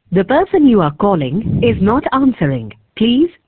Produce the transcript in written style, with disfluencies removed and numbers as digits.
The person you are calling is not answering. Please